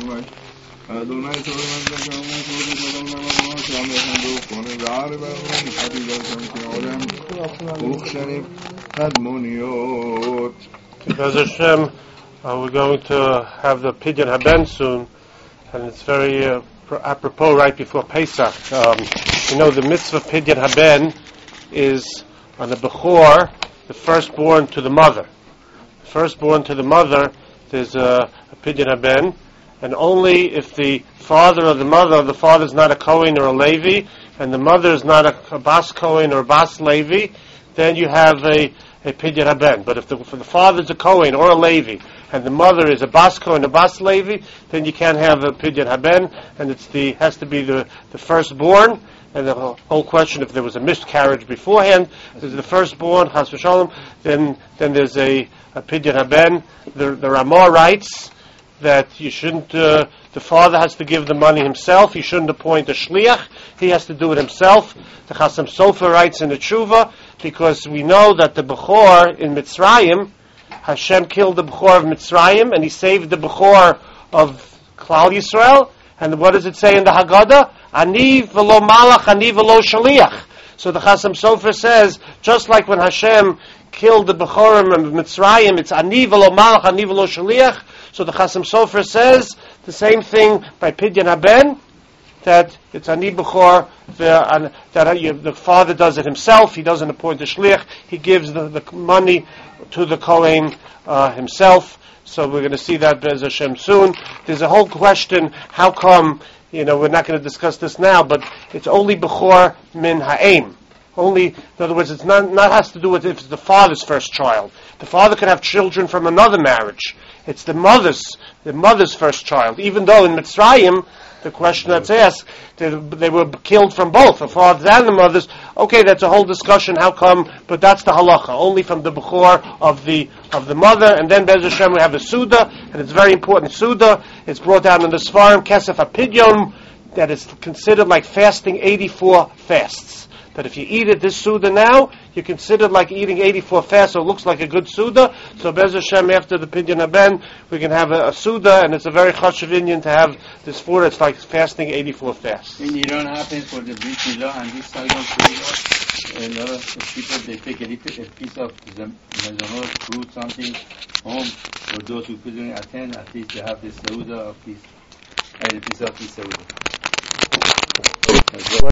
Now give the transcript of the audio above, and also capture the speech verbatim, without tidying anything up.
Adonai Torah Zakama Because Hashem, uh, we're going to have the Pidyon Haben soon, and it's very uh, apropos right before Pesach. Um, you know, the mitzvah Pidyon Haben is on the Bechor, the firstborn to the mother. The firstborn to the mother, there's a, a Pidyon Haben, and only if the father or the mother, the father is not a Kohen or a Levi, and the mother is not a, a Bas Kohen or a Bas Levi, then you have a, a Pidyon Haben. But if the, if the father is a Kohen or a Levi, and the mother is a Bas Kohen or a Bas Levi, then you can't have a Pidyon Haben, and it's the has to be the, the firstborn. And the whole question, if there was a miscarriage beforehand, there's the firstborn, Chas v'Shalom, then then there's a, a Pidyon Haben. The, the Ramah writes that you shouldn't, uh, the father has to give the money himself. He shouldn't appoint a shliach. He has to do it himself. The Chasam Sofer writes in the Tshuva, because we know that the Bechor in Mitzrayim, Hashem killed the Bechor of Mitzrayim, and He saved the Bechor of Klal Yisrael. And what does it say in the Haggadah? Ani v'lo malach, ani v'lo shaliach. So the Chasam Sofer says, just like when Hashem killed the Bechorim of Mitzrayim, it's ani v'lo malach, ani v'lo shaliach. So the Chasam Sofer says the same thing by Pidyon Haben, that it's ani bechor, that the father does it himself. He doesn't appoint a shliach. He gives the, the money to the Kohen uh, himself. So we're going to see that Be'ez Hashem soon. There's a whole question, how come, you know, we're not going to discuss this now, but it's only bechor min ha'em. Only, in other words, it's not, not has to do with if it's the father's first child. The father can have children from another marriage. It's the mother's, the mother's first child. Even though in Mitzrayim, the question that's asked, they, they were killed from both, the fathers and the mothers. Okay, that's a whole discussion. How come? But that's the halacha, only from the bechor of the of the mother. And then Be'ez Hashem we have a suda, and it's very important suda. It's brought down in the Sfarim Kesef HaPidyon, that is considered like fasting eighty-four fasts. That if you eat it this Suda now, you're considered like eating eighty-four fasts, so it looks like a good Suda. So Be'ez Hashem, after the Pidyon Haben, we can have a, a Suda, and it's a very chashuv inyan to have this food. It's like fasting eighty-four fasts. In Iran happens for the Brit Milah and this side of Korea, a lot of people, they take a little a piece of the mezonot, fruit, something, home, for those who couldn't attend, at least they have the Seuda of this, and a piece of this Seuda.